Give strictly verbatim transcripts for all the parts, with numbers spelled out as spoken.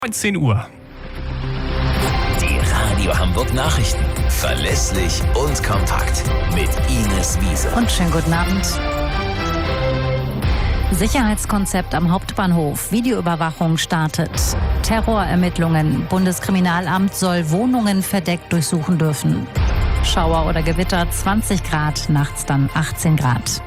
neunzehn Uhr. Die Radio Hamburg Nachrichten. Verlässlich und kompakt. Mit Ines Wiese. Und schönen guten Abend. Sicherheitskonzept am Hauptbahnhof. Videoüberwachung startet. Terrorermittlungen. Bundeskriminalamt soll Wohnungen verdeckt durchsuchen dürfen. Schauer oder Gewitter zwanzig Grad, nachts dann achtzehn Grad.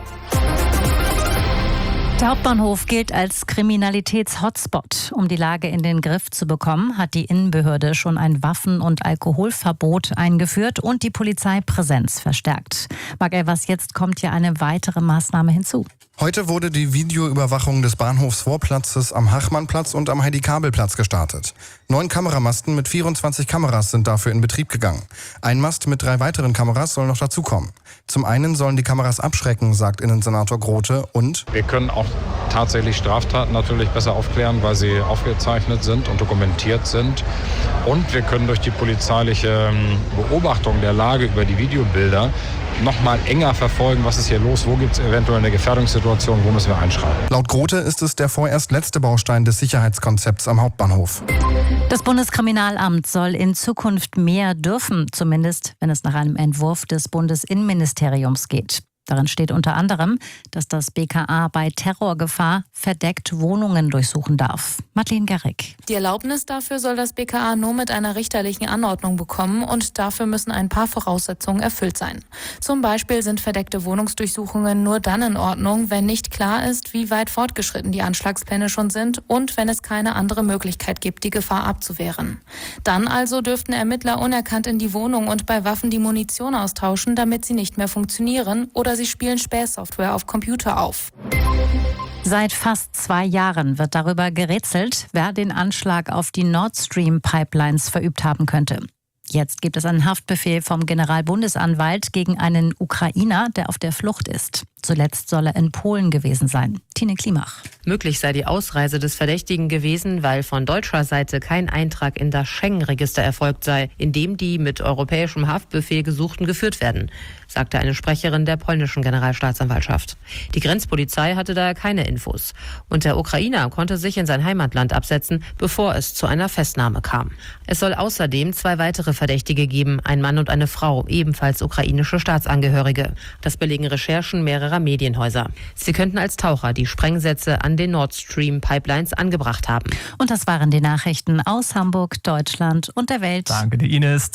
Der Hauptbahnhof gilt als Kriminalitäts-Hotspot. Um die Lage in den Griff zu bekommen, hat die Innenbehörde schon ein Waffen- und Alkoholverbot eingeführt und die Polizeipräsenz verstärkt. Marc Elvers, jetzt kommt ja eine weitere Maßnahme hinzu. Heute wurde die Videoüberwachung des Bahnhofsvorplatzes am Hachmannplatz und am Heidi-Kabel-Platz gestartet. Neun Kameramasten mit vierundzwanzig Kameras sind dafür in Betrieb gegangen. Ein Mast mit drei weiteren Kameras soll noch dazukommen. Zum einen sollen die Kameras abschrecken, sagt Innensenator Grote, und wir können auch tatsächlich Straftaten natürlich besser aufklären, weil sie aufgezeichnet sind und dokumentiert sind. Und wir können durch die polizeiliche Beobachtung der Lage über die Videobilder noch mal enger verfolgen, was ist hier los, wo gibt es eventuell eine Gefährdungssituation, wo müssen wir einschreiten. Laut Grote ist es der vorerst letzte Baustein des Sicherheitskonzepts am Hauptbahnhof. Das Bundeskriminalamt soll in Zukunft mehr dürfen, zumindest wenn es nach einem Entwurf des Bundesinnenministeriums geht. Darin steht unter anderem, dass das B K A bei Terrorgefahr verdeckt Wohnungen durchsuchen darf. Madeleine Garrick. Die Erlaubnis dafür soll das B K A nur mit einer richterlichen Anordnung bekommen und dafür müssen ein paar Voraussetzungen erfüllt sein. Zum Beispiel sind verdeckte Wohnungsdurchsuchungen nur dann in Ordnung, wenn nicht klar ist, wie weit fortgeschritten die Anschlagspläne schon sind und wenn es keine andere Möglichkeit gibt, die Gefahr abzuwehren. Dann also dürften Ermittler unerkannt in die Wohnung und bei Waffen die Munition austauschen, damit sie nicht mehr funktionieren, oder sie spielen Spähsoftware auf Computer auf. Seit fast zwei Jahren wird darüber gerätselt, wer den Anschlag auf die Nord Stream Pipelines verübt haben könnte. Jetzt gibt es einen Haftbefehl vom Generalbundesanwalt gegen einen Ukrainer, der auf der Flucht ist. Zuletzt soll er in Polen gewesen sein. Tine Klimach. Möglich sei die Ausreise des Verdächtigen gewesen, weil von deutscher Seite kein Eintrag in das Schengen-Register erfolgt sei, in dem die mit europäischem Haftbefehl Gesuchten geführt werden, sagte eine Sprecherin der polnischen Generalstaatsanwaltschaft. Die Grenzpolizei hatte daher keine Infos. Und der Ukrainer konnte sich in sein Heimatland absetzen, bevor es zu einer Festnahme kam. Es soll außerdem zwei weitere Verdächtige geben, ein Mann und eine Frau, ebenfalls ukrainische Staatsangehörige. Das belegen Recherchen mehrerer Medienhäuser. Sie könnten als Taucher die Sprengsätze an den Nord Stream Pipelines angebracht haben. Und das waren die Nachrichten aus Hamburg, Deutschland und der Welt. Danke dir, Ines.